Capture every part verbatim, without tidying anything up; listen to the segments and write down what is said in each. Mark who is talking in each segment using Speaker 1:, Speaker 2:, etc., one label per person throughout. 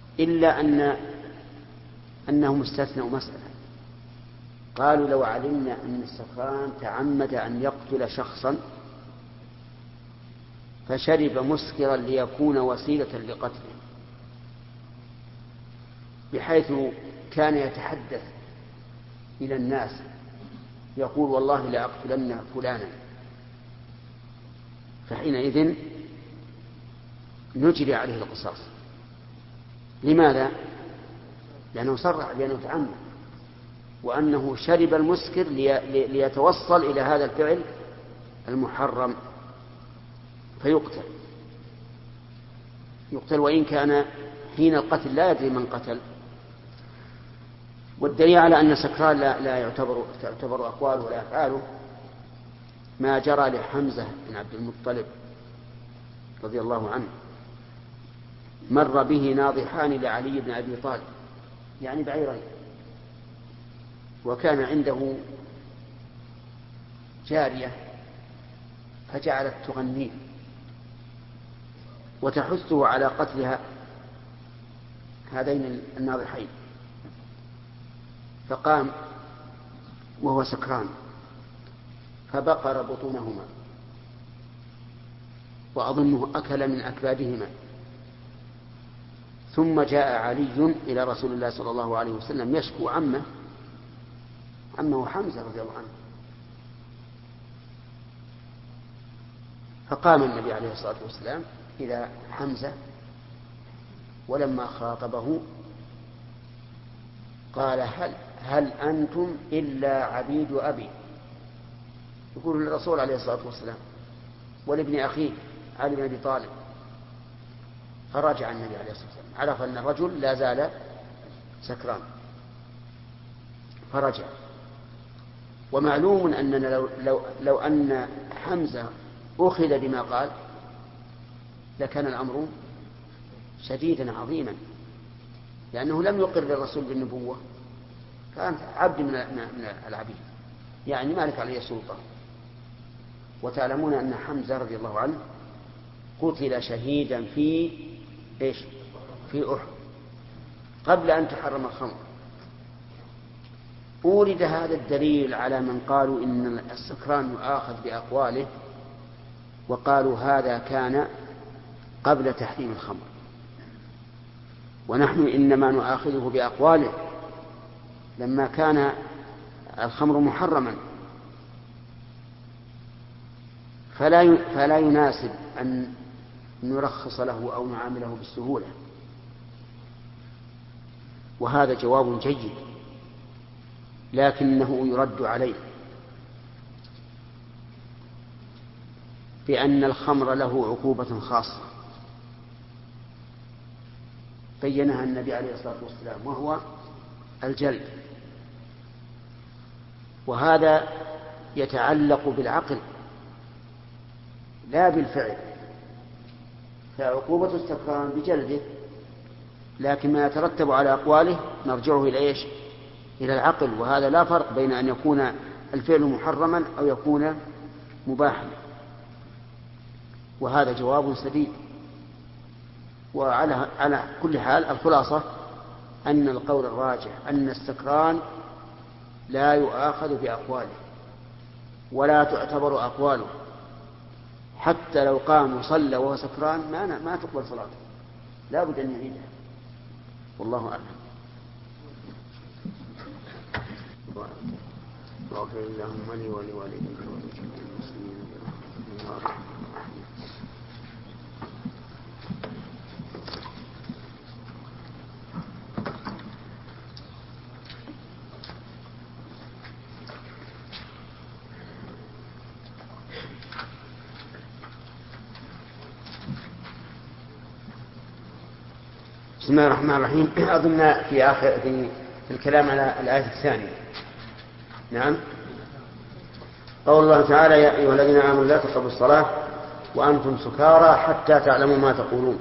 Speaker 1: إلا أن أنهم استثنوا مسألة، قالوا لو علمنا أن السكران تعمد أن يقتل شخصا فشرب مسكرا ليكون وسيلة لقتله، بحيث كان يتحدث إلى الناس يقول والله لأقتلن فلانا، فحينئذ نجري عليه القصاص. لماذا؟ لأنه صرح بأنه تعمد، وأنه شرب المسكر ليتوصل إلى هذا الفعل المحرم فيقتل يقتل وإن كان حين القتل لا يدري من قتل. والدليل على أن السكران لا, لا يعتبر, تعتبر أقواله ولا أفعاله ما جرى لحمزة بن عبد المطلب رضي الله عنه، مر به ناضحان لعلي بن أبي طالب، يعني بعيرين، وكان عنده جارية فجعلت تغنيه وتحثه على قتلها هذين الناضحين، فقام وهو سكران فبقر بطونهما وأظنه أكل من أكبادهما، ثم جاء علي إلى رسول الله صلى الله عليه وسلم يشكو عمه عمه حمزة رضي الله عنه، فقام النبي عليه الصلاة والسلام إلى حمزة ولما خاطبه قال هل, هل أنتم إلا عبيد أبي، يقول للرسول عليه الصلاة والسلام ولابن أخيه علي بن أبي طالب. فرجع النبي عليه الصلاة والسلام، عرف أن الرجل لا زال سكران فرجع. ومعلوم أننا لو, لو, لو أن حمزة أخذ بما قال لكان الأمر شديدا عظيما، لأنه لم يقر للرسول بالنبوة، كان عبد من العبيد، يعني مالك عليه سلطة. وتعلمون أن حمزة رضي الله عنه قتل شهيدا في إيش؟ في أحد قبل أن تحرم الخمر. أورد هذا الدليل على من قالوا إن السكران يؤاخذ بأقواله، وقالوا هذا كان قبل تحريم الخمر، ونحن إنما نؤاخذه بأقواله لما كان الخمر محرما، فلا فلا يناسب أن نرخص له أو نعامله بالسهولة. وهذا جواب جيد، لكنه يرد عليه بأن الخمر له عقوبة خاصة بينها النبي عليه الصلاة والسلام، وهو الجلد، وهذا يتعلق بالعقل لا بالفعل، فعقوبة السكران بجلده، لكن ما يترتب على أقواله نرجعه إلى إيش؟ إلى العقل. وهذا لا فرق بين أن يكون الفعل محرما أو يكون مباحا، وهذا جواب سديد. وعلى على كل حال الخلاصة أن القول الراجح أن السكران لا يؤاخذ بأقواله ولا تعتبر أقواله، حتى لو قام وصلى وهو سكران ما ما تقبل صلاته، لا بد أن يعيدها، والله أعلم. واغفر اللهم لي ولوالديك ولجميع المسلمين برحمتك. بسم الله الرحمن الرحيم. أظن في آخر في, في الكلام على الآية الثانية. نعم. قول الله تعالى يا أيها الذين آمنوا لا تقربوا الصلاة وأنتم سكارى حتى تعلموا ما تقولون.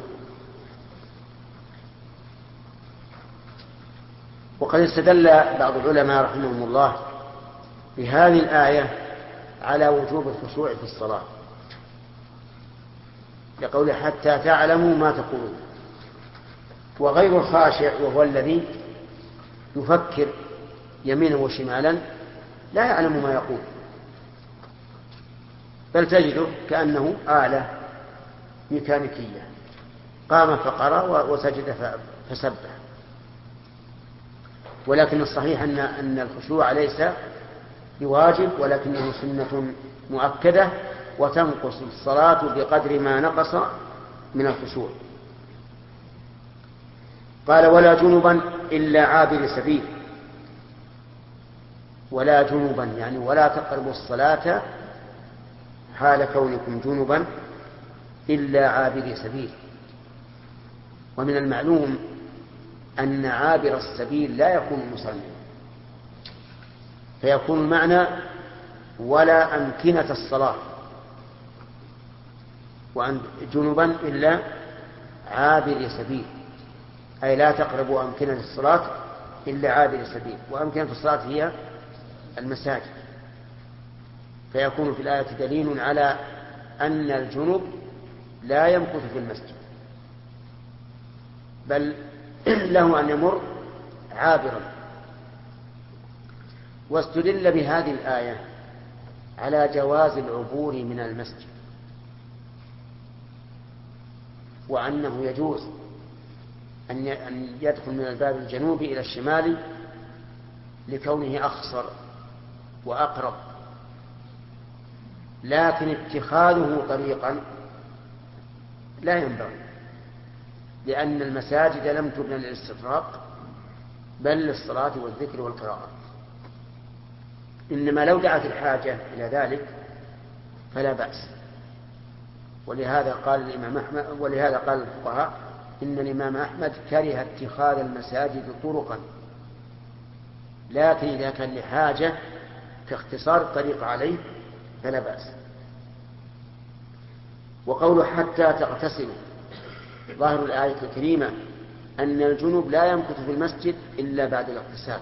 Speaker 1: وقد استدل بعض العلماء رحمهم الله بهذه الآية على وجوب الخشوع في الصلاة، لقوله حتى تعلموا ما تقولون، وغير الخاشع وهو الذي يفكر يمينا وشمالا لا يعلم ما يقول، بل تجده كأنه آلة ميكانيكية، قام فقرأ وسجد فسبح. ولكن الصحيح أن أن الخشوع ليس بواجب، ولكنه سنة مؤكدة، وتنقص الصلاة بقدر ما نقص من الخشوع. قال: ولا جنبا إلا عابر سبيل. ولا جنبا يعني ولا تقربوا الصلاة حال كونكم جنبا إلا عابر سبيل. ومن المعلوم أن عابر السبيل لا يكون مصليا، فيكون المعنى ولا أمكنة الصلاة، وأن جنبا إلا عابر سبيل، أي لا تقربوا أمكنة الصلاة إلا عابر سبيل. وأمكنة الصلاة هي المساجد، فيكون في الآية دليل على أن الجنب لا يمكث في المسجد، بل له أن يمر عابرا. واستدل بهذه الآية على جواز العبور من المسجد، وأنه يجوز أن يدخل من الباب الجنوبي إلى الشمالي لكونه أخصر وأقرب، لكن اتخاذه طريقا لا ينبغي، لأن المساجد لم تبنى للاستطراق بل للصلاة والذكر والقراءة. إنما لو دعت الحاجة إلى ذلك فلا بأس. ولهذا قال الإمام أحمد ولهذا قال الفقهاء إن الإمام أحمد كره اتخاذ المساجد طرقا، لكن إذا كان لحاجة كاختصار الطريق عليه فلا بأس. وقوله حتى تغتسلوا، ظاهر الآية الكريمة أن الجنوب لا يمكث في المسجد إلا بعد الاغتسال،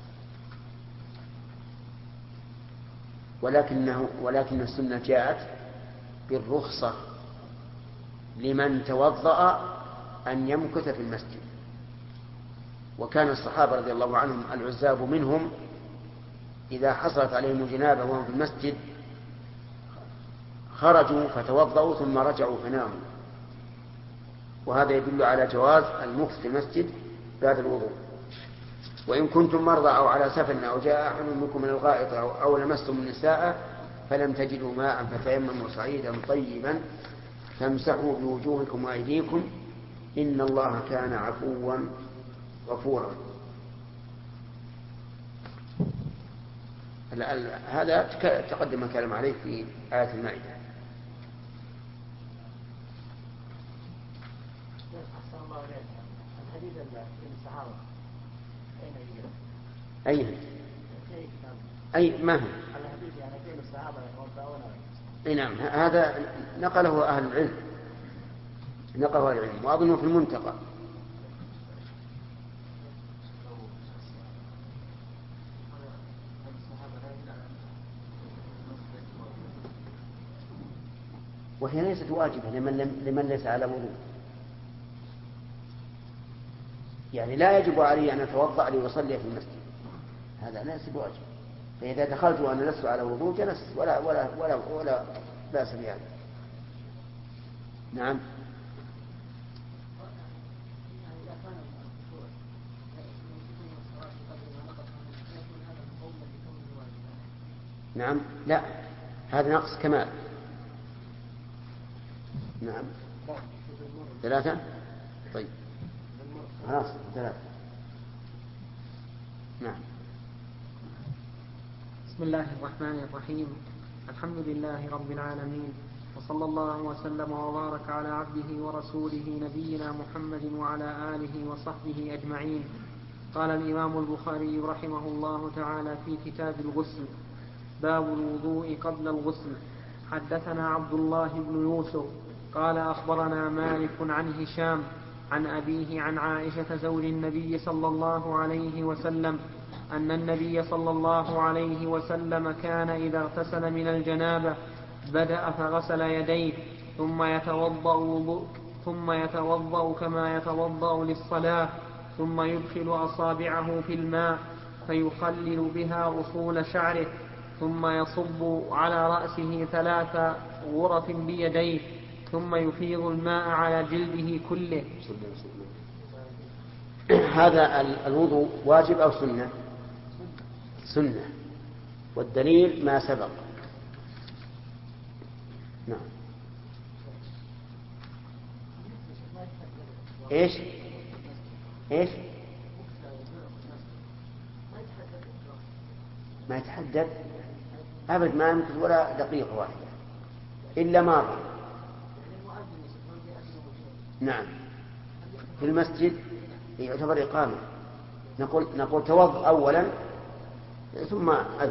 Speaker 1: ولكنه ولكن السنة جاءت بالرخصة لمن توضأ أن يمكث في المسجد. وكان الصحابة رضي الله عنهم العزاب منهم إذا حصلت عليهم الجنابة وهم في المسجد خرجوا فتوضأوا ثم رجعوا فناموا، وهذا يدل على جواز المكث في المسجد بعد الوضوء. وإن كنتم مرضى أو على سفر أو جاء أحد منكم من الغائط أو لمستم النساء فلم تجدوا ماء فتيمموا صعيدا طيبا فامسحوا بوجوهكم وأيديكم إن الله كان عفوا غفورا. هذا تقدم الكلام عليه في آية المائدة. أي أي ما هو أي نعم، هذا نقله أهل العلم نقله أهل العلم وأظنه في المنتقى. وهي ليست واجبة لمن, لمن ليس على وضوء، يعني لا يجب علي أن أتوضأ لأصلي في المسجد، هذا ليس بواجب. فإذا دخلت وأنا لست على وضوء جلست ولا ولا ولا ولا بأس بهذا. نعم. نعم لا، هذا نقص كمال. نعم ثلاثة. طيب خلاص ثلاثة. نعم.
Speaker 2: بسم الله الرحمن الرحيم. الحمد لله رب العالمين، وصلى الله وسلم وبارك على عبده ورسوله نبينا محمد وعلى آله وصحبه أجمعين. قال الإمام البخاري رحمه الله تعالى في كتاب الغسل: باب الوضوء قبل الغسل. حدثنا عبد الله بن يوسف قال أخبرنا مالك عن هشام عن أبيه عن عائشة زوج النبي صلى الله عليه وسلم أن النبي صلى الله عليه وسلم كان إذا اغتسل من الجنابة بدأ فغسل يديه ثم يتوضأ وضوء ثم يتوضأ كما يتوضأ للصلاة، ثم يدخل أصابعه في الماء فيخلل بها أصول شعره، ثم يصب على رأسه ثلاث غرف بيديه، ثم يفيض الماء على جلده كله.
Speaker 1: هذا الوضوء واجب أو سنة؟ سنة، والدليل ما سبق. نعم. ايش ايش ما يتحدد أبد، ما يمكن ولا دقيقة واحدة إلا مرة. نعم، في المسجد يعتبر إقامة. نقول نقول توضأ أولا ثم أذن.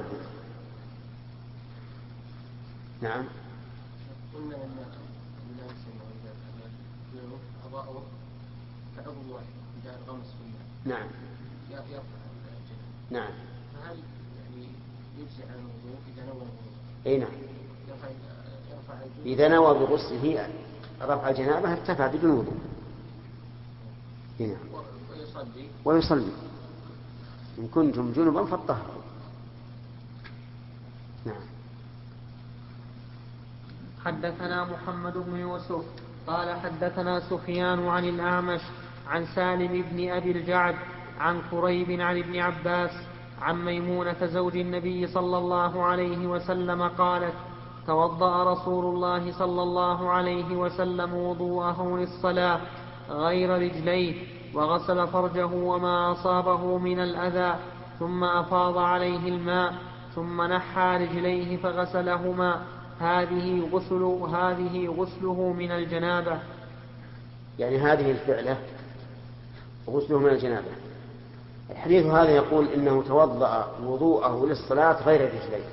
Speaker 1: نعم.
Speaker 3: قلنا أن لا يسمى إذا أضاءه كعضو واحد إذا الغمس في الماء.
Speaker 1: نعم.
Speaker 3: يرفع الجنابة.
Speaker 1: نعم.
Speaker 3: فهل يعني يجزي عن الوضوء إذا نوى الوضوء؟
Speaker 1: أي نعم.
Speaker 3: يرفع يرفع
Speaker 1: إذا نوى بغسله رفع جنابه ارتفع بدون وضوء. نعم.
Speaker 3: ويصلي
Speaker 1: ويصلي إن كنتم جنبا فاطهروا. نعم.
Speaker 2: حدثنا محمد بن يوسف قال حدثنا سفيان عن الأعمش عن سالم بن أبي الجعد عن قريب عن ابن عباس عن ميمونة زوج النبي صلى الله عليه وسلم قالت: توضأ رسول الله صلى الله عليه وسلم وضوءه للصلاة غير رجليه، وغسل فرجه وما أصابه من الأذى، ثم أفاض عليه الماء، ثم نحى رجليه فغسلهما. هذه غسل هذه غسله من الجنابة.
Speaker 1: يعني هذه الفعلة غسله من الجنابة. الحديث هذا يقول إنه توضأ وضوءه للصلاة غير رجليه،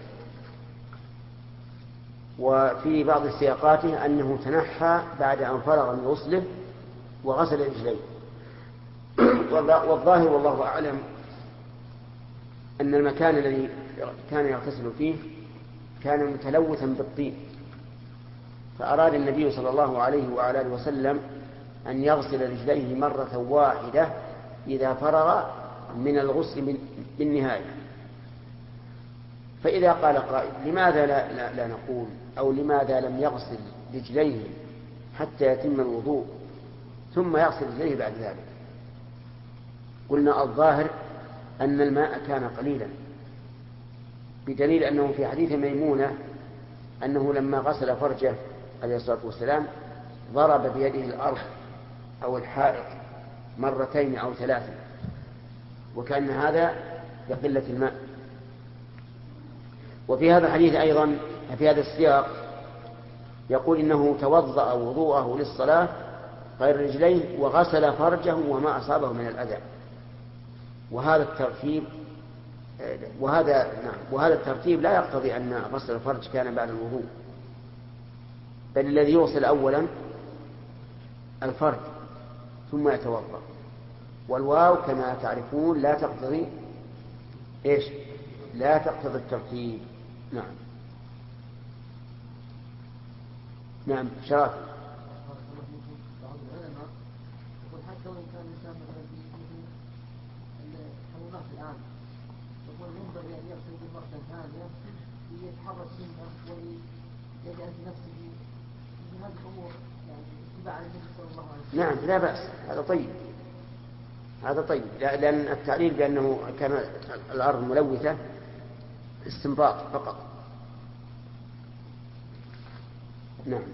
Speaker 1: وفي بعض السياقاته أنه تنحى بعد أن فرغ من غسله وغسل رجليه. والظاهر والله أعلم أن المكان الذي كان يغتسل فيه كان متلوثا بالطين، فأراد النبي صلى الله عليه وعلى آله وسلم أن يغسل رجليه مرة واحدة إذا فرغ من الغسل بالنهاية. فإذا قال قائل: لماذا لا, لا, لا نقول أو لماذا لم يغسل رجليه حتى يتم الوضوء ثم يغسل رجليه بعد ذلك؟ قلنا الظاهر أن الماء كان قليلا، بدليل أنه في حديث ميمونة أنه لما غسل فرجه عليه الصلاة والسلام ضرب بيده الأرض أو الحائط مرتين أو ثلاثة، وكان هذا بقلة الماء. وفي هذا الحديث أيضا في هذا السياق يقول إنه توضأ وضوءه للصلاة غير رجليه وغسل فرجه وما أصابه من الأذى. وهذا الترتيب وهذا نعم وهذا الترتيب لا يقتضي أن غسل الفرج كان بعد الوضوء، بل الذي يغسل أولا الفرج ثم يتوضأ. والواو كما تعرفون لا تقتضي إيش؟ لا تقتضي الترتيب. نعم. نعم. شرف.
Speaker 3: حتى وإن كان الإنسان مثلا في الحيوانات الآن يقول ينبغي أن يغسل مرة ثانية ليتحرك سنة وليجعل نفسه في هذه الأمور يعني اتباع النبي صلى الله عليه وسلم.
Speaker 1: نعم لا بأس، هذا طيب، هذا طيب، لأن التعليل بأنه كان الأرض ملوثة استنباط فقط. نعم.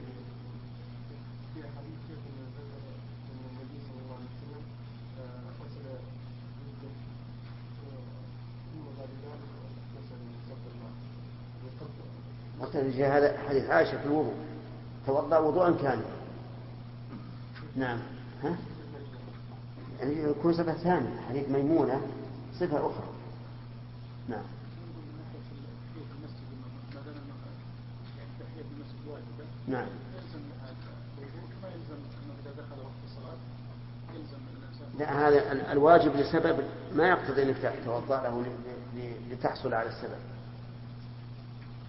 Speaker 1: هذا حديث عائشة في الوضوء توضأ وضوءا كاملا. نعم. ها؟ يعني يكون صفة ثانية. حديث ميمونة صفة أخرى. نعم. نعم. لا، هذا الواجب لسبب ما يقتضي أنك تتوضأ له لتحصل على السبب.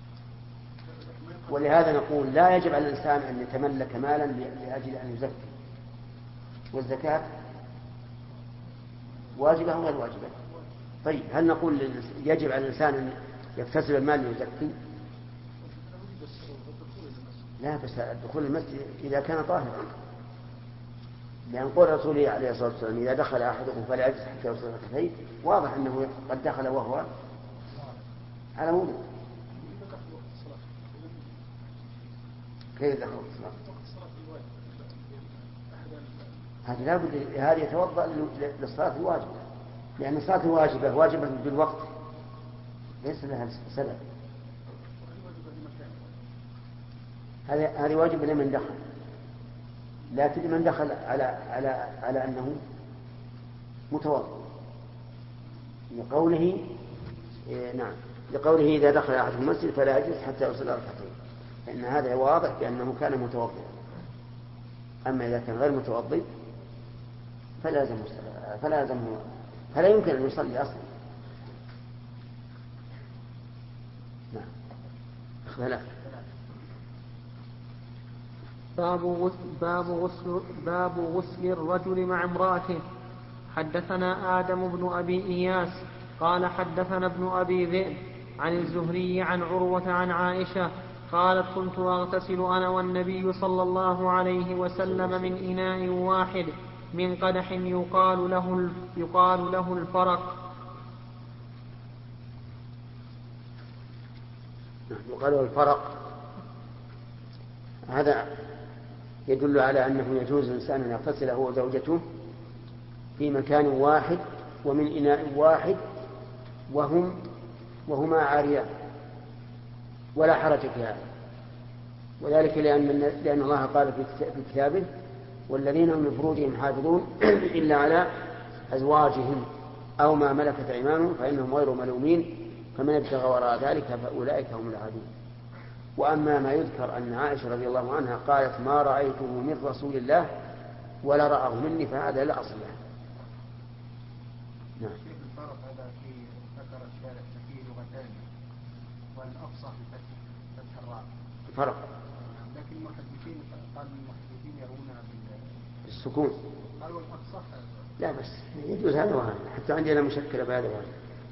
Speaker 1: ولهذا نقول لا يجب على الإنسان أن يتملك مالا لأجل أن يزكي، والزكاة واجبة أو غير واجبة؟ طيب هل نقول يجب على الإنسان أن يكتسب المال ليزكي؟ لا، بس دخول المسجد إذا كان طاهرا، لأن قول رسوله عليه الصلاة والسلام إذا دخل أحدكم فلا يجلس حتى يوصل ركعتين، واضح أنه قد دخل وهو على وضوء. كيف دخل الصلاة؟ هذه لابد هذه يتوضأ للصلاة الواجبة، لأن الصلاة الواجبة واجبة بالوقت ليس لها سبب. هذه هذه واجبة لمن دخل، لكن لمن دخل على على على أنه متوضئ، لقوله إيه نعم لقوله إذا دخل أحد المسجد فلا يجلس حتى يصل ركعتين، لأن هذا واضح بأنه كان متوضئا. أما إذا كان غير متوضئ فلا يلزم فلا يلزم فلا يمكن أن يصلي أصلا. نعم. اختلاف.
Speaker 2: باب غسل باب غسل باب غسل الرجل مع امرأته. حدثنا آدم بن أبي إياس قال حدثنا ابن أبي ذئب عن الزهري عن عروة عن عائشة قالت كنت أغتسل أنا والنبي صلى الله عليه وسلم من إناء واحد من قدح يقال له يقال له الفرق.
Speaker 1: يقال له الفرق. هذا يدل على أنه يجوز الإنسان أن يغتسل هو وزوجته في مكان واحد ومن إناء واحد وهم وهما عاريان، ولا حرج في هذا، وذلك لأن, لأن الله قال في كتابه والذين هم لفروجهم حافظون إلا على أزواجهم أو ما ملكت أيمانهم فإنهم غير ملومين فمن ابتغى وراء ذلك فأولئك هم العادون. وأما ما يذكر أن عائشة رضي الله عنها قالت ما رأيته من رسول الله ولا رآه مني فهذا لا أصل له.
Speaker 4: نعم. شيخ الفرق هذا في ذكر الشارع فيه لغتان والأفصح فتح الراء
Speaker 1: فرق،
Speaker 4: لكن المحدثين قال المحدثين يرونها
Speaker 1: بالسكون.
Speaker 4: قالوا الأفصح
Speaker 1: لا بس يجوز هذا وهذا، حتى عندنا مشكلة بهذا وهذا.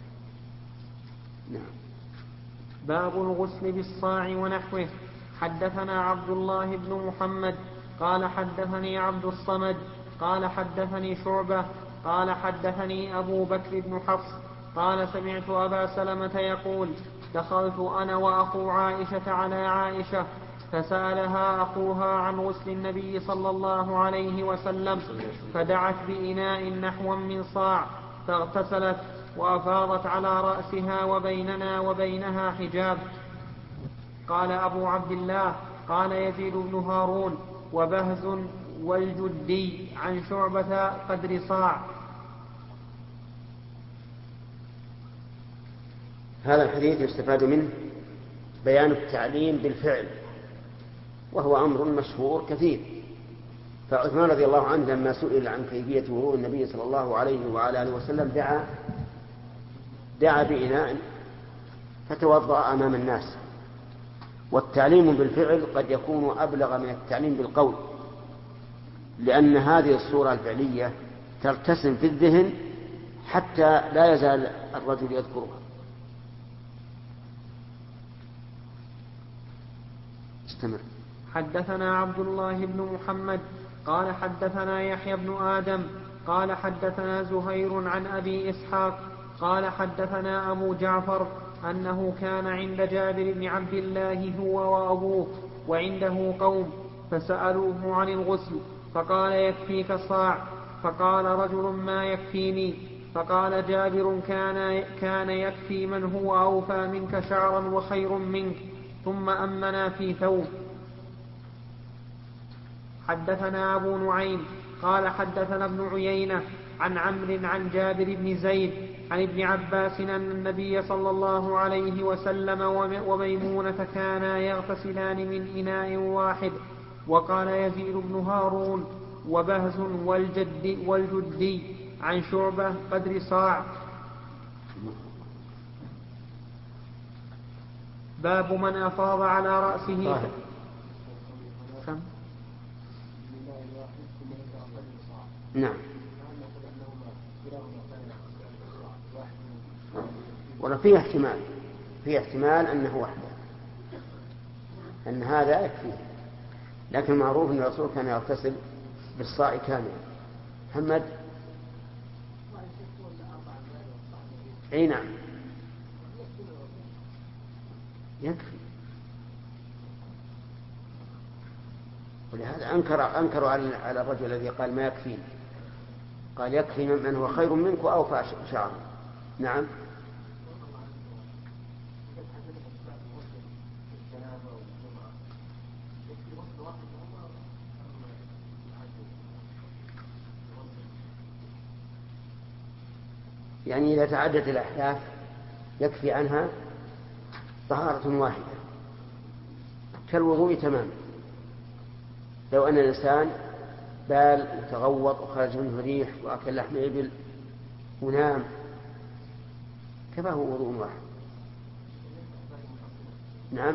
Speaker 1: نعم.
Speaker 2: باب الغسل بالصاع ونحوه. حدثنا عبد الله بن محمد قال حدثني عبد الصمد قال حدثني شعبة قال حدثني أبو بكر بن حفص قال سمعت أبا سلمة يقول دخلت أنا وأخو عائشة على عائشة فسألها أخوها عن غسل النبي صلى الله عليه وسلم فدعت بإناء نحو من صاع فاغتسلت وأفاضت على رأسها وبيننا وبينها حجاب. قال أبو عبد الله قال يزيد بن هارون وبهز والجدي عن شعبة قدر صاع.
Speaker 1: هذا الحديث يستفاد منه بيان التعليم بالفعل، وهو أمر مشهور كثير. فعثمان رضي الله عنه لما سئل عن كيفية وضوء النبي صلى الله عليه وعلى آله وسلم دعا دعا بإناء فتوضأ أمام الناس. والتعليم بالفعل قد يكون أبلغ من التعليم بالقول، لأن هذه الصورة الفعلية ترتسم في الذهن حتى لا يزال الرجل يذكرها. استمر.
Speaker 2: حدثنا عبد الله بن محمد قال حدثنا يحيى بن آدم قال حدثنا زهير عن أبي إسحاق قال حدثنا أبو جعفر أنه كان عند جابر بن عبد الله هو وأبوه وعنده قوم فسألوه عن الغسل فقال يكفيك صاع، فقال رجل ما يكفيني، فقال جابر كان, كان يكفي من هو أوفى منك شعرا وخير منك، ثم أمنا في ثوب. حدثنا أبو نعيم قال حدثنا ابن عيينة عن عمرو عن جابر بن زيد عن ابن عباس أن النبي صلى الله عليه وسلم وميمونة كانا يغتسلان من إناء واحد. وقال يزيد بن هارون وبهز والجد والجدي عن شعبة قدر صاع. باب من أفاض على رأسه كم؟
Speaker 1: نعم. ولا فيه احتمال فيه احتمال أنه وحده، أن هذا يكفيه، لكن معروف أن الرسول كان يغتسل بالصاع كاملا. محمد. أي نعم يكفي، ولهذا أنكر أنكروا على الرجل الذي قال ما يكفي، قال يكفي من هو خير منك وأوفى شعرا. نعم. يعني إذا تعدت الأحداث يكفي عنها طهارة واحدة كالوضوء تماما. لو أن الإنسان بال وتغوط وخرج منه ريح وأكل لحم إبل ونام كفاه وضوء واحد. نعم.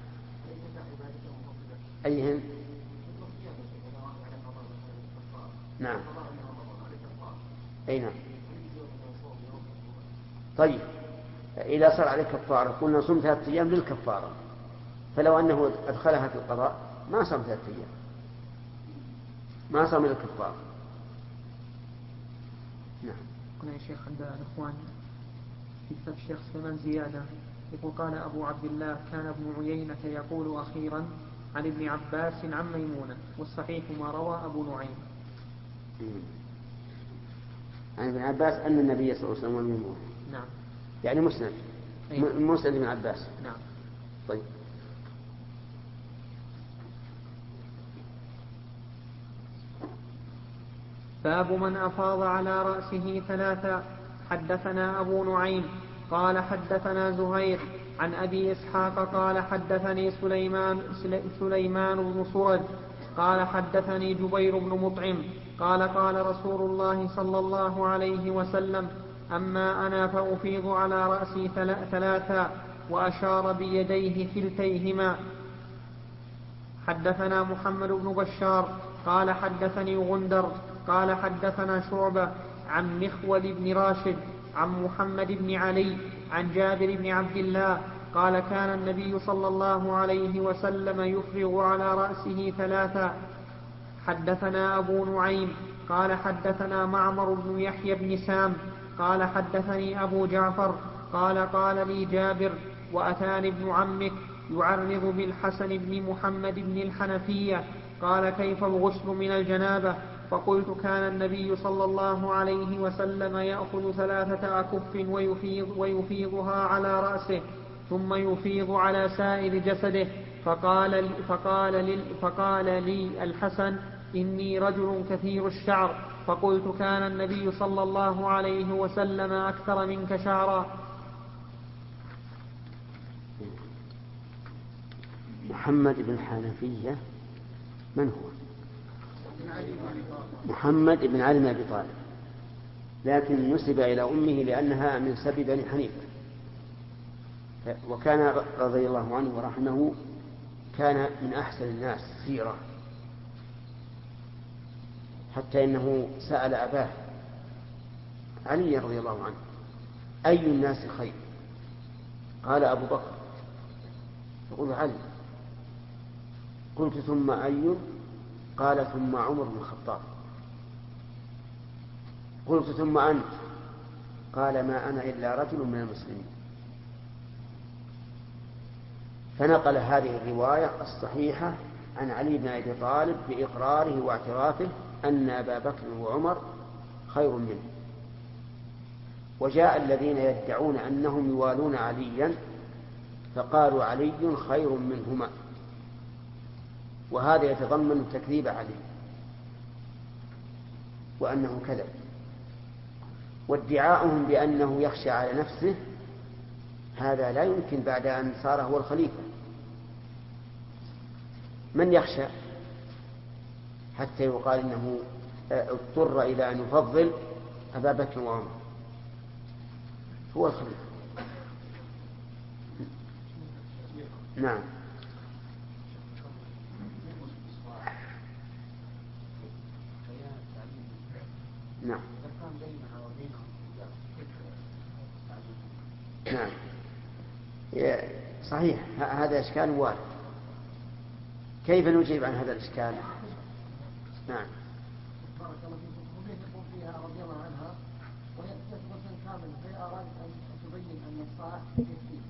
Speaker 1: أيهن؟ نعم. أي نعم. طيب إذا صار عليك كفارة قلنا صم ثلاثة أيام للكفارة، فلو أنه أدخلها في القضاء ما صام ثلاثة أيام، ما صام للكفارة. نعم.
Speaker 2: قلنا يا شيخ عند الإخوان في كتاب الشيخ سليمان زيادة يقول قال أبو عبد الله كان ابن عيينة يقول أخيرا عن ابن عباس عن ميمونة، والصحيح ما روى أبو نعيم.
Speaker 1: عن ابن عباس أن النبي صلى الله عليه وسلم والميمونة.
Speaker 2: نعم.
Speaker 1: يعني مسند.
Speaker 2: أيه.
Speaker 1: مسند ابن عباس.
Speaker 2: نعم.
Speaker 1: طيب.
Speaker 2: باب من أفاض على رأسه ثلاثا. حدثنا أبو نعيم قال حدثنا زهير عن أبي إسحاق قال حدثني سليمان, سليمان بن سرد قال حدثني جبير بن مطعم قال قال رسول الله صلى الله عليه وسلم أما أنا فأفيض على رأسي ثلاثا، وأشار بيديه كلتيهما. حدثنا محمد بن بشار قال حدثني غندر قال حدثنا شعبة عن مخول بن راشد عن محمد بن علي عن جابر بن عبد الله قال كان النبي صلى الله عليه وسلم يفرغ على رأسه ثلاثا. حدثنا أبو نعيم قال حدثنا معمر بن يحيى بن سام قال حدثني أبو جعفر قال قال لي جابر وأتاني ابن عمك يعرض بالحسن بن محمد بن الحنفية قال كيف الغسل من الجنابة؟ فقلت كان النبي صلى الله عليه وسلم يأخذ ثلاثة أكف ويفيض ويفيضها على رأسه ثم يفيض على سائر جسده. فقال لي, فقال لي, فقال لي الحسن إني رجل كثير الشعر، فقلت كان النبي صلى الله عليه وسلم أكثر منك شعرا.
Speaker 1: محمد بن حنفية من هو؟ محمد بن علي بن أبي طالب، لكن نسب إلى أمه لأنها من سبي بني حنيفة، وكان رضي الله عنه ورحمه كان من أحسن الناس سيرة، حتى إنه سأل أباه علي رضي الله عنه أي الناس خير؟ قال أبو بكر. يقول علي. قلت ثم أي؟ قال ثم عمر بن الخطاب. قلت ثم أنت؟ قال ما أنا إلا رجل من المسلمين. فنقل هذه الرواية الصحيحة عن علي بن أبي طالب بإقراره واعترافه أن أبا بكر وعمر خير منه. وجاء الذين يدعون أنهم يوالون عليا فقالوا علي خير منهما، وهذا يتضمن تكذيب علي وأنه كذب، وادعاؤهم بأنه يخشى على نفسه هذا لا يمكن بعد أن صار هو الخليفة. من يخشى حتى يقال إنه اضطر إلى أن يفضل أبا بكر وعمر؟ هو الخليفة. نعم. نعم.
Speaker 3: إذا كان بينها وبينهم
Speaker 1: نعم صحيح، هذا إشكال وارد. كيف نجيب عن هذا الإشكال؟ نعم.
Speaker 3: بارك الله فيكم. وبه يقول فيها رضي الله عنها ويكتب غسل كامل، هي أراد أن تبين أن الصلاة تكفي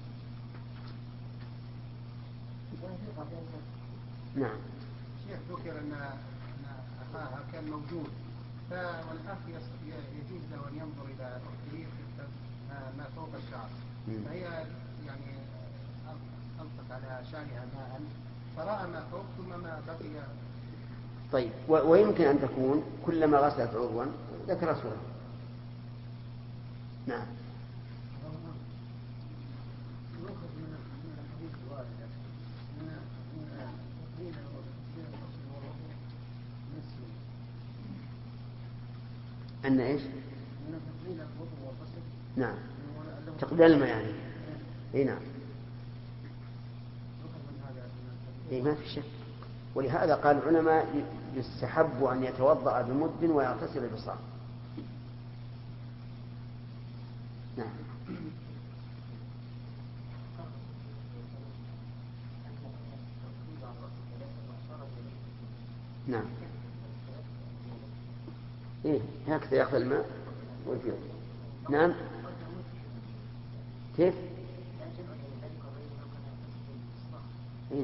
Speaker 3: ويثق بأن.
Speaker 1: نعم.
Speaker 4: شيخ ذكر أن أن أخاها كان موجود، والأخ يجوز له أن ينظر إلى أخته ما فوق الشعر، فهي يعني ألقت على شعرها ماء فرأى ما فوق ثم ما بقي.
Speaker 1: طيب، ويمكن أن تكون كلما غسلت عضوا ذكر صورة. نعم. أن إيش؟ نعم، تقبل الماء يعني. إيه نعم. إيه ما في شك. ولهذا قال العلماء يستحب أن يتوضأ بمد ويغتسل بصاع. نعم. نعم. إيه هكذا يأخذ الماء ويفيض. نعم. كيف؟ إيه؟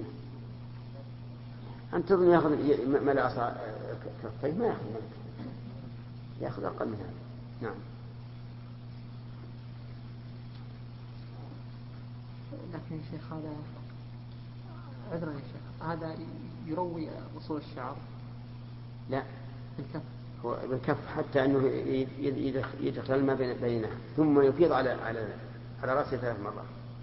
Speaker 1: أنت تظن يأخذ ملأ كفيه؟ ما يأخذ ملأ، يأخذ أقل من هذا. نعم.
Speaker 2: لكن شيخ هذا عذرا يا شيخ، هذا يروي أصول الشعر؟
Speaker 1: لا،
Speaker 2: بالكف.
Speaker 1: هو بالكف حتى أنه يدخل الماء بينها ثم يفيض على على على رأسه ثلاث مرات.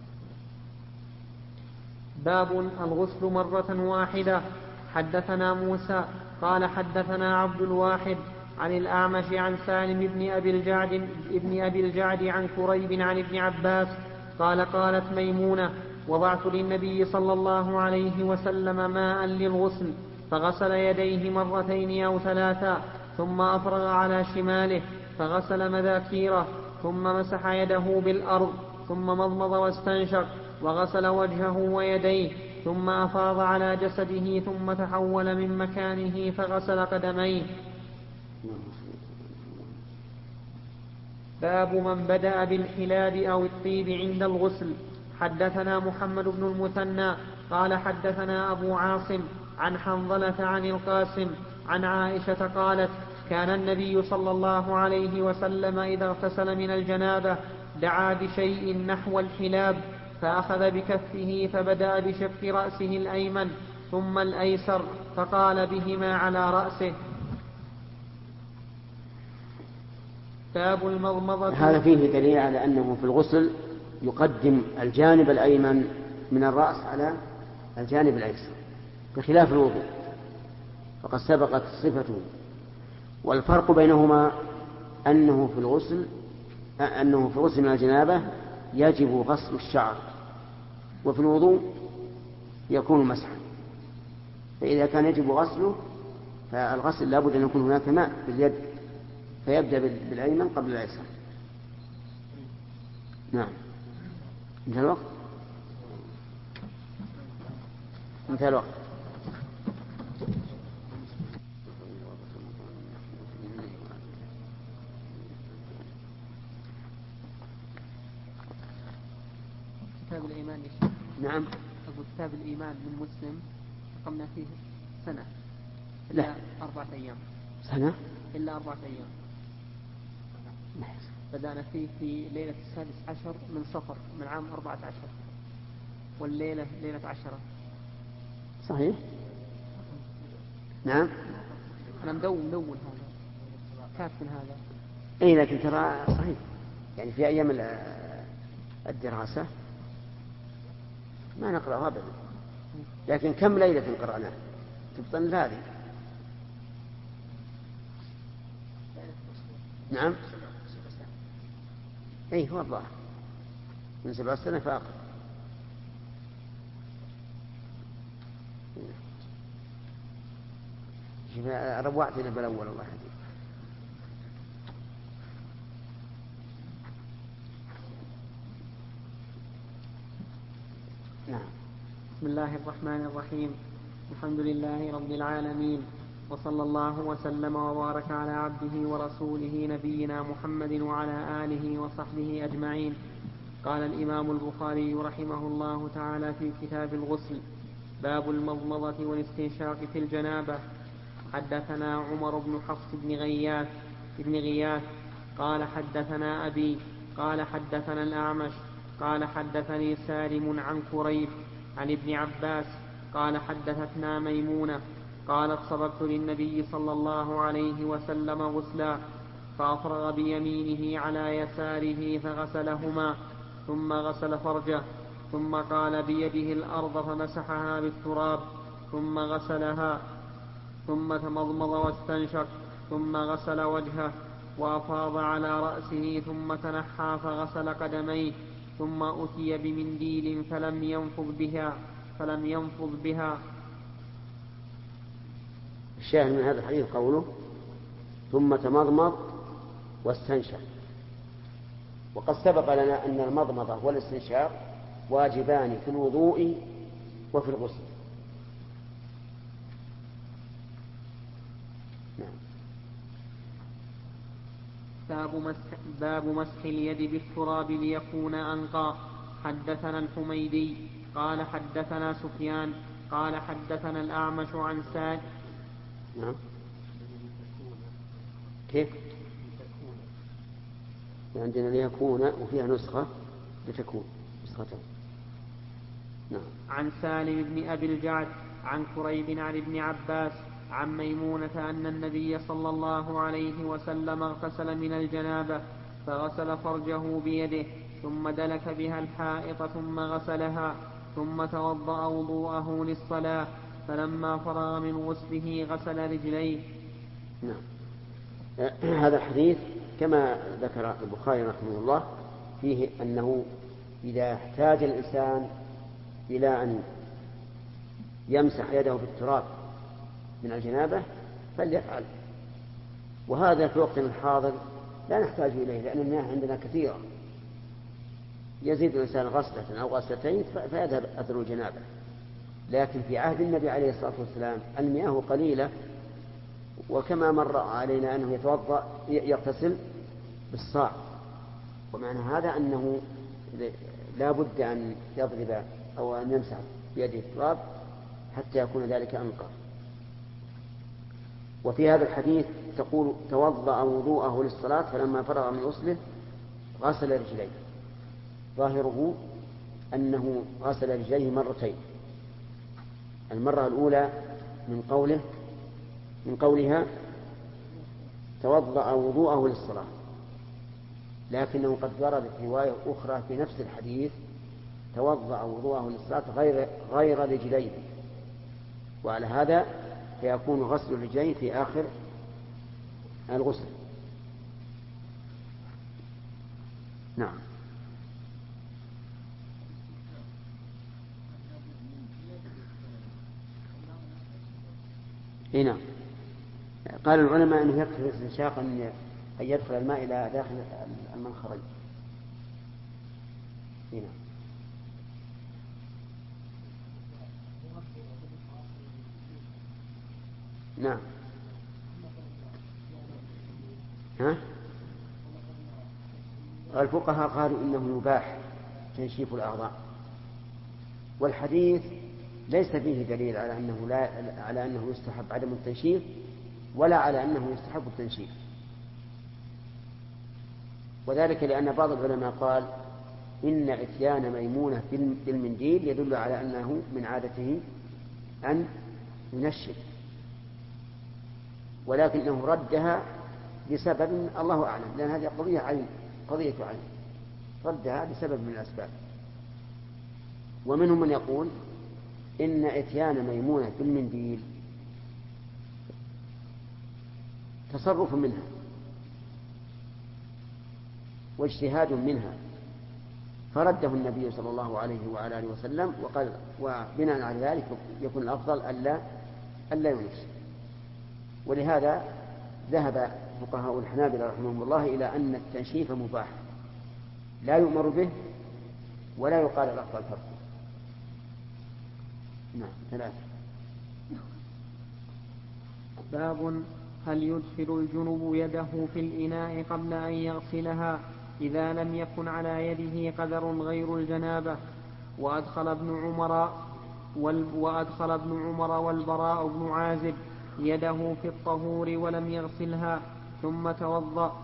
Speaker 2: باب الغسل مرة واحدة. حدثنا موسى قال حدثنا عبد الواحد عن الأعمش عن سالم بن أبي الجعد, ابن أبي الجعد عن كريب عن ابن عباس قال قالت ميمونة وضعت للنبي صلى الله عليه وسلم ماء للغسل فغسل يديه مرتين أو ثلاثا ثم أفرغ على شماله فغسل مذاكيره ثم مسح يده بالأرض ثم مضمض واستنشق وغسل وجهه ويديه ثم أفاض على جسده ثم تحول من مكانه فغسل قدميه. باب من بدأ بالحلاب أو الطيب عند الغسل. حدثنا محمد بن المثنى قال حدثنا أبو عاصم عن حنظلة عن القاسم عن عائشة قالت كان النبي صلى الله عليه وسلم إذا اغتسل من الجنابة دعا بشيء نحو الحلاب فأخذ بكفه فبدأ بشق رأسه الأيمن ثم الأيسر فقال بهما على رأسه. باب المضمضة.
Speaker 1: هذا فيه دليل على أنه في الغسل يقدم الجانب الأيمن من الرأس على الجانب الأيسر بخلاف الوضوء فقد سبقت صفته. والفرق بينهما أنه في الغسل أنه في الغسل من الجنابة يجب غسل الشعر وفي الوضوء يكون مسحا. فإذا كان يجب غسله فالغسل لابد أن يكون هناك ماء باليد فيبدأ بالأيمن قبل الأيسر. نعم. انتهى الوقت. انتهى الوقت.
Speaker 2: كتاب الإيمان يا شيخ.
Speaker 1: نعم.
Speaker 2: أقول كتاب الإيمان من مسلم قمنا فيه سنة
Speaker 1: لا
Speaker 2: إلا أربعة أيام.
Speaker 1: سنة
Speaker 2: إلا أربعة أيام. بدأنا فيه في ليلة السادس عشر من صفر من عام أربعة عشر والليلة ليلة عشرة.
Speaker 1: صحيح. نعم.
Speaker 2: أنا مدون مدون هذا كاف من هذا.
Speaker 1: أي لكن ترى صحيح يعني في أيام الدراسة ما نقرأها أبدا لكن كم ليلة قرأناها تبطن هذه. نعم. أي هو الظاهر من سبع سنة فأقل. روعت إلى بالأول الله يهديك.
Speaker 2: بسم الله الرحمن الرحيم. الحمد لله رب العالمين، وصلى الله وسلم وبارك على عبده ورسوله نبينا محمد وعلى آله وصحبه أجمعين. قال الإمام البخاري رحمه الله تعالى في كتاب الغسل: باب المضمضة والاستنشاق في الجنابة. حدثنا عمر بن حفص بن غياث بن غياث قال حدثنا أبي قال حدثنا الأعمش قال حدثني سالم عن كريب عن ابن عباس قال حدثتنا ميمونة قالت: صببت للنبي صلى الله عليه وسلم غسلا فأفرغ بيمينه على يساره فغسلهما ثم غسل فرجه ثم قال بيده الأرض فمسحها بالتراب ثم غسلها ثم تمضمض واستنشق ثم غسل وجهه وأفاض على رأسه ثم تنحى فغسل قدميه ثم أتي بمنديل فلم ينفض بها فلم ينفض بها.
Speaker 1: الشاهد من هذا الحديث قوله: ثم تمضمض واستنشق. وقد سبق لنا أن المضمضة والاستنشاق واجبان في الوضوء وفي الغسل. نعم.
Speaker 2: باب مسح, باب مسح اليد بالتراب ليكون أنقى. حدثنا الحميدي قال حدثنا سفيان قال حدثنا الأعمش عن سعد.
Speaker 1: نعم. كيف؟ عندنا ليكون وفيها نسخة لتكون نسختين. نعم.
Speaker 2: عن سالم بن أبي الجعد عن كريب عن ابن عباس عن ميمونة أن النبي صلى الله عليه وسلم اغتسل من الجنابة فغسل فرجه بيده ثم دلك بها الحائط ثم غسلها ثم توضأ وضوءه للصلاة فلما فرغ من غسله غسل رجليه.
Speaker 1: نعم. هذا الحديث كما ذكر البخاري رحمه الله فيه أنه إذا احتاج الإنسان إلى أن يمسح يده في التراب من الجنابة فليفعل، وهذا في وقتنا الحاضر لا نحتاج إليه لأن المياه عندنا كثيرة، يزيد الإنسان غسلة أو غسلتين فيذهب أثر الجنابة. لكن في عهد النبي عليه الصلاة والسلام المياه قليلة، وكما مر علينا أنه يتوضأ يغتسل بالصاع، ومعنى هذا أنه لا بد أن يضرب أو أن يمسح بيده التراب حتى يكون ذلك أنقى. وفي هذا الحديث تقول: توضأ وضوءه للصلاة فلما فرغ من غسله غسل رجليه. ظاهره أنه غسل رجليه مرتين، المرة الأولى من قوله من قولها توضأ وضوءه للصلاة، لكنه قد وردت رواية أخرى في نفس الحديث توضأ وضوءه للصلاة غير غير رجليه، وعلى هذا فيكون غسل الرجلين في آخر الغسل. نعم. هنا قال العلماء أنه يكفي الاستنشاق أن يدخل الماء إلى داخل المنخرين. هنا نعم. ها؟ الفقهاء قالوا إنه يباح تنشيف الأعضاء، والحديث ليس فيه دليل على أنه لا على أنه يستحب عدم التنشيف ولا على أنه يستحب التنشيف، وذلك لأن بعض العلماء قال إن إتيان ميمونة بالمنديل يدل على أنه من عادته أن ينشف، ولكنه ردها لسبب الله أعلم، لأن هذه قضية عين قضية عين ردها لسبب من الأسباب. ومنهم من يقول إن إتيان ميمونة بالمنديل تصرف منها واجتهاد منها فرده النبي صلى الله عليه وعلى آله وسلم، وقال وبناء على ذلك يكون الأفضل ألا ألا ينشف. ولهذا ذهب فقهاء الحنابلة رحمهم الله إلى أن التنشيف مباح لا يؤمر به ولا يقال الأفضل تركه. نعم ثلاثة.
Speaker 2: باب هل يدخل الجنب يده في الإناء قبل أن يغسلها إذا لم يكن على يده قدر غير الجنابة. وأدخل ابن عمر وأدخل ابن عمر والبراء بن عازب يده في الطهور ولم يغسلها ثم توضأ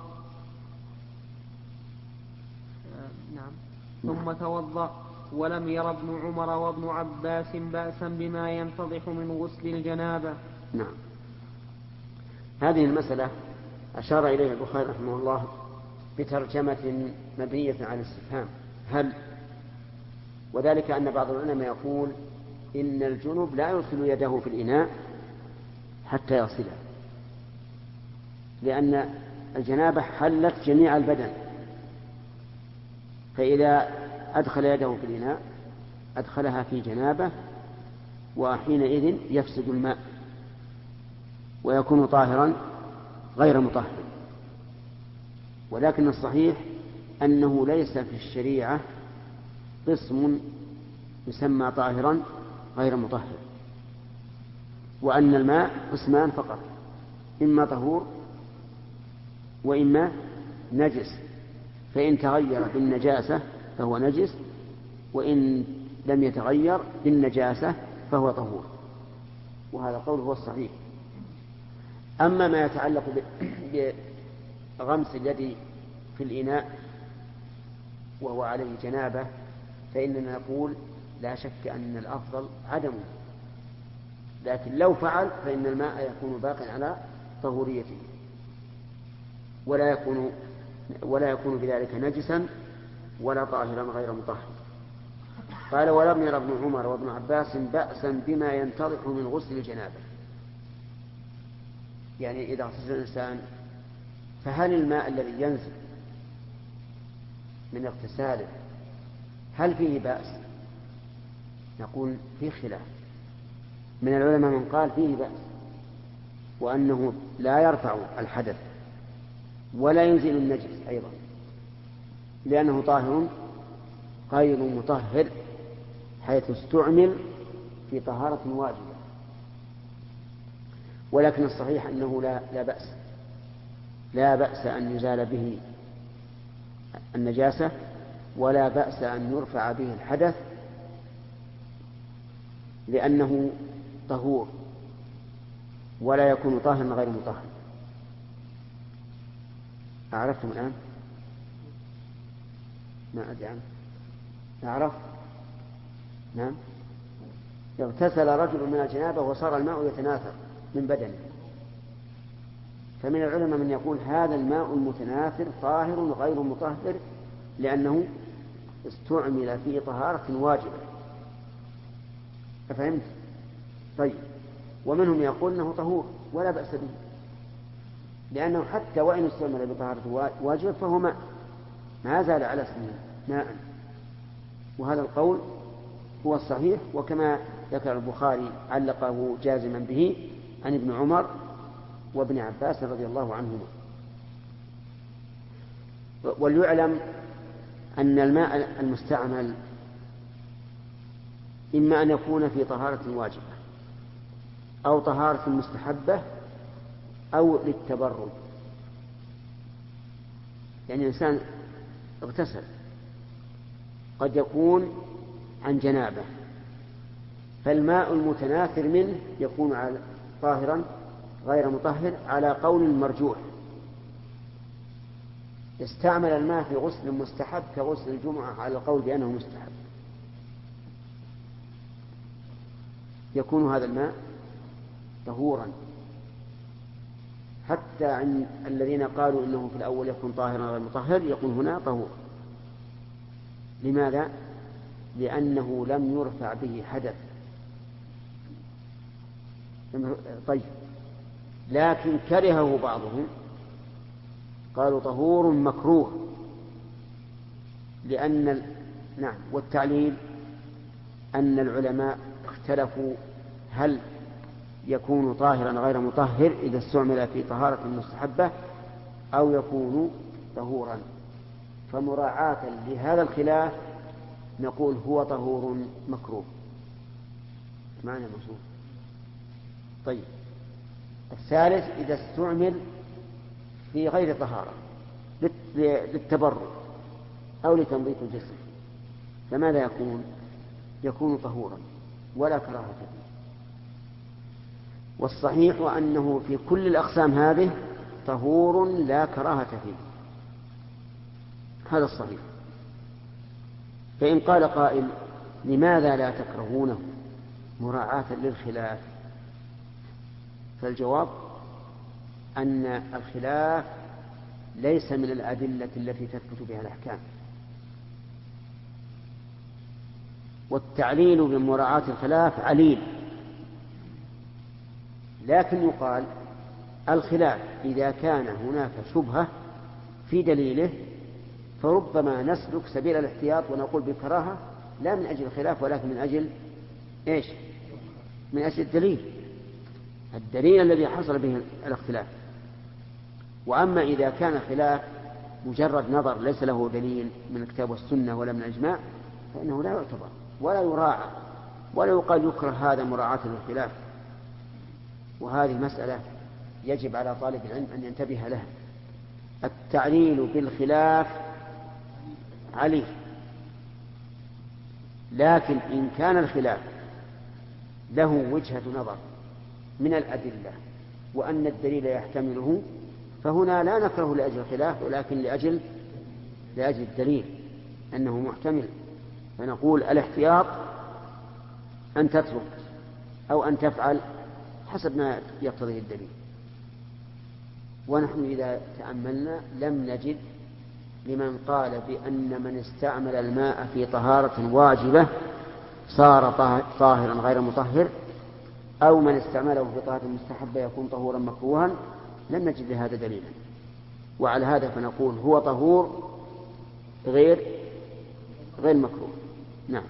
Speaker 2: نعم ثم توضأ ولم ير ابن عمر وابن عباس بأسا بما ينتضح من غسل الجنابة.
Speaker 1: نعم. هذه المسألة أشار إليها البخاري رحمه الله بترجمة مبنية على الاستفهام هل، وذلك أن بعض العلماء يقول إن الجنوب لا يدخل يده في الإناء حتى يغسلها، لأن الجنابة حلت جميع البدن، فإذا أدخل يده في الإناء أدخلها في جنابة، وحينئذ يفسد الماء ويكون طاهرا غير مطهر. ولكن الصحيح أنه ليس في الشريعة قسم يسمى طاهرا غير مطهر، وأن الماء قسمان فقط، إما طهور وإما نجس، فإن تغير بالنجاسة فهو نجس، وإن لم يتغير بالنجاسة فهو طهور، وهذا قول هو الصحيح. أما ما يتعلق بغمس اليد في الإناء وهو عليه جنابة فإننا نقول لا شك أن الأفضل عدمه، لكن لو فعل فإن الماء يكون باق على طهوريته ولا يكون ولا يكون بذلك نجسا ولا طاهرا غير مطهر. قال ولم ير ابن عمر وابن عباس بأسا بما ينتضح من غسل الجنابة، يعني إذا اغتسل الإنسان فهل الماء الذي ينزل من اغتساله هل فيه بأس؟ نقول فيه خلاف. من العلماء من قال فيه بأس، وأنه لا يرفع الحدث ولا ينزل النجس أيضا، لأنه طاهر غير مطهر حيث استعمل في طهارة واجبة. ولكن الصحيح أنه لا, لا بأس لا بأس أن يزال به النجاسة ولا بأس أن يرفع به الحدث، لأنه طهور ولا يكون طاهرا غير مطهر. أعرفتم الآن؟ ما أدري عنه. أعرف؟ نعم. اغتسل رجل من الجنابة وصار الماء يتناثر من بدنه، فمن العلماء من يقول هذا الماء المتناثر طاهر غير مطهر لأنه استعمل في طهارة واجبة. فهمت؟ طيب. ومنهم يقول أنه طهور ولا بأس به، لأنه حتى وإن استعمل بطهارة واجبة فهو ماء ما زال على اسمه ماء، وهذا القول هو الصحيح، وكما ذكر البخاري علقه جازما به عن ابن عمر وابن عباس رضي الله عنهما. وليعلم أن الماء المستعمل إما أن يكون في طهارة واجبة أو طهارة مستحبة أو للتبرد، يعني الإنسان اغتسل قد يكون عن جنابة، فالماء المتناثر منه يكون طاهرا غير مطهر على قول مرجوح. استعمل الماء في غسل مستحب كغسل الجمعة على القول بأنه مستحب، يكون هذا الماء طهورا، حتى عن الذين قالوا إنه في الأول يكون طاهرا غير مطهر يكون هنا طهور. لماذا؟ لأنه لم يرفع به حدث. طيب. لكن كرهه بعضهم قالوا طهور مكروه، لأن ال... نعم. والتعليل أن العلماء اختلفوا هل يكون طاهرا غير مطهر إذا استعمل في طهارة مستحبة أو يكون طهورا، فمراعاة لهذا الخلاف نقول هو طهور مكروه. معنى مشروط. طيب الثالث إذا استعمل في غير طهارة للتبرد أو لتنظيف الجسم فماذا يكون؟ يكون طهورا ولا كراهة فيه. والصحيح أنه في كل الأقسام هذه طهور لا كراهة فيه، هذا الصحيح. فإن قال قائل لماذا لا تكرهونه مراعاة للخلاف؟ فالجواب أن الخلاف ليس من الأدلة التي تثبت بها الأحكام، والتعليل بمراعاة الخلاف عليل، لكن يقال الخلاف إذا كان هناك شبهة في دليله فربما نسلك سبيل الاحتياط ونقول بالكراهة لا من أجل الخلاف ولكن من أجل إيش؟ من أجل الدليل، الدليل الذي حصل به الاختلاف. وأما إذا كان خلاف مجرد نظر ليس له دليل من الكتاب والسنة ولا من الإجماع فإنه لا يعتبر ولا يراعى ولا يقال يكره هذا مراعاة للخلاف. وهذه مسألة يجب على طالب العلم أن ينتبه لها. التعليل بالخلاف عليه، لكن إن كان الخلاف له وجهة نظر من الأدلة وأن الدليل يحتمله فهنا لا نكره لأجل الخلاف ولكن لأجل لأجل الدليل أنه محتمل، فنقول الاحتياط أن تترك أو أن تفعل حسب ما يقتضيه الدليل. ونحن إذا تأملنا لم نجد لمن قال بأن من استعمل الماء في طهارة واجبة صار طاهرا غير مطهر، أو من استعمله في طهارة مستحبة يكون طهورا مكروها، لم نجد لهذا دليلا. وعلى هذا فنقول هو طهور غير غير مكروه. نعم.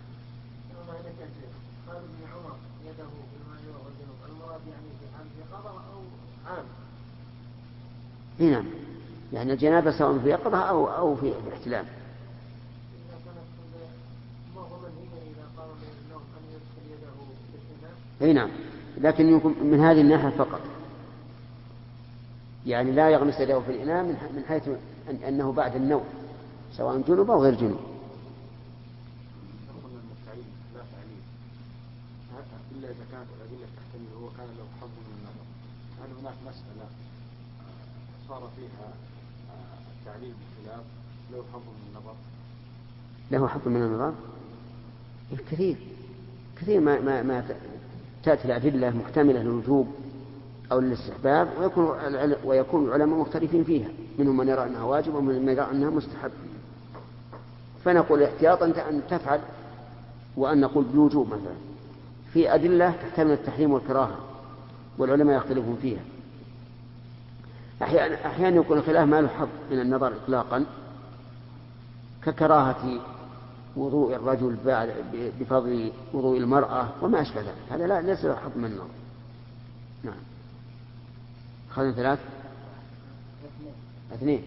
Speaker 1: نعم، يعني الجنابة سواء في يقظة أو أو في الاحتلام. اي نعم، لكن من هذه الناحية فقط، يعني لا يغمس يده في الإناء من حيث أنه بعد النوم سواء جنوب أو غير جنوب.
Speaker 5: إلا إذا كانت الأدلة تحتمل هو كان له حظ من النظر، هل هناك مسألة صار فيها التعليل بالخلاف له حظ من النظر؟
Speaker 1: له حظ من النظر كثير كثير ما ما ما تأتي الأدلة محتملة للوجوب أو للاستحباب ويكون ويكون العلماء مختلفين فيها، منهم من يرى أنها واجب ومن من يرى أنها مستحب. فنقول احتياطا أن تفعل وأن نقول بالوجوب مثلا. في أدلة تحتمل التحريم والكراهة والعلماء يختلفون فيها. أحيانا أحيانا يكون الخلاف ما له حظ من النظر إطلاقا، ككراهة وضوء الرجل بفضل وضوء المرأة وما أشبه ذلك، هذا لا ليس له حظ من النظر. نعم. خذنا ثلاث اثنين.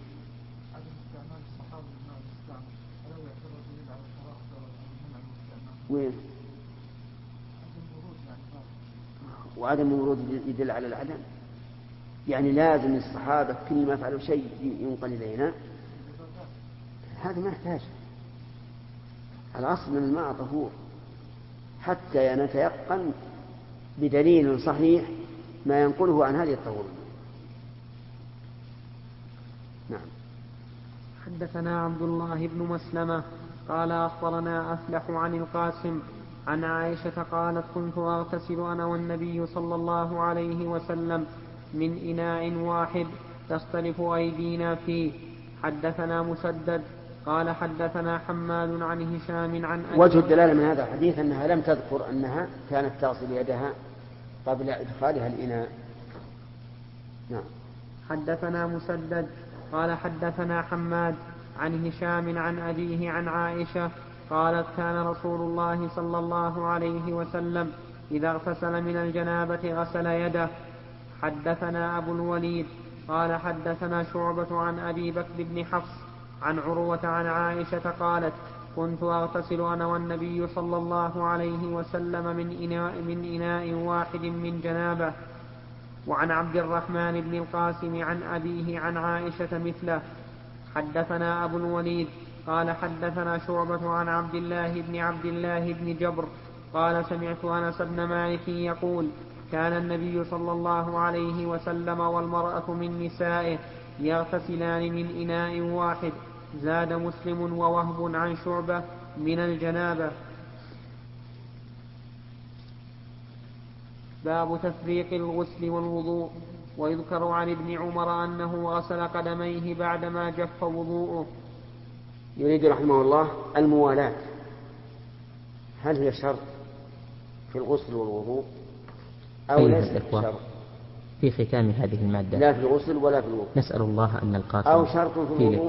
Speaker 1: وين؟ وعدم الورود يدل على العدم، يعني لازم الصحابة كل ما فعلوا شيء ينقل إلينا، هذا ما يحتاج. الأصل من الماء طهور حتى نتيقن بدليل صحيح ما ينقله عن هذه الطهور. نعم.
Speaker 2: حدثنا عبد الله بن مسلمة قال أخبرنا أفلح عن القاسم عن عائشة قالت كنت أغتسل أنا والنبي صلى الله عليه وسلم من إناء واحد تختلف أيدينا فيه. حدثنا مسدد قال حدثنا حماد عن هشام عن أبي.
Speaker 1: وجه الدلالة من هذا الحديث أنها لم تذكر أنها كانت تغسل يدها قبل إدخالها الإناء. نعم.
Speaker 2: حدثنا مسدد قال حدثنا حماد عن هشام عن أبيه عن عائشة قالت كان رسول الله صلى الله عليه وسلم إذا اغتسل من الجنابة غسل يده. حدثنا أبو الوليد قال حدثنا شعبة عن أبي بكر بن حفص عن عروة عن عائشة قالت كنت أغتسل أنا والنبي صلى الله عليه وسلم من إناء, من إناء واحد من جنابه. وعن عبد الرحمن بن القاسم عن أبيه عن عائشة مثله. حدثنا أبو الوليد قال حدثنا شعبة عن عبد الله بن عبد الله بن جبر قال سمعت أنس بن مالك يقول كان النبي صلى الله عليه وسلم والمرأة من نسائه يغتسلان من إناء واحد. زاد مسلم ووهب عن شعبة من الجنابة. باب تفريق الغسل والوضوء. ويذكر عن ابن عمر أنه غسل قدميه بعدما جف وضوءه.
Speaker 1: يريد رحمه الله الموالاة، هل هي شرط في الغسل والوضوء أو ليست شرط
Speaker 6: في ختام هذه المادة؟
Speaker 1: لا في الغسل ولا في الوضوء.
Speaker 6: نسأل الله أن نلقاكم
Speaker 1: أو شرط في الوضوء